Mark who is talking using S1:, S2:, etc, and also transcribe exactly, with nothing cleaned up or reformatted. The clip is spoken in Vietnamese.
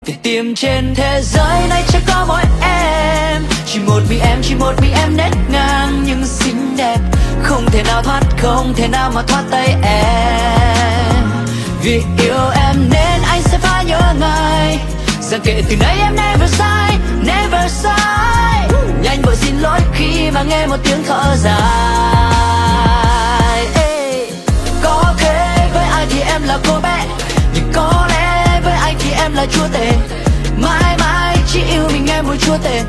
S1: Vì tìm trên thế giới này chẳng có mỗi em, chỉ một mình em, chỉ một mình em nét ngang nhưng xinh đẹp, không thể nào thoát, không thể nào mà thoát tay em. Vì yêu em nên anh sẽ phải nhớ ngày rằng kể từ nay em never sai, never sai. Nhanh vội xin lỗi khi mà nghe một tiếng thở dài. Ê, có thể với ai thì em là cô bé, nhưng có lẽ với anh thì em là chúa tể. Mãi mãi chỉ yêu mình em một chúa tể.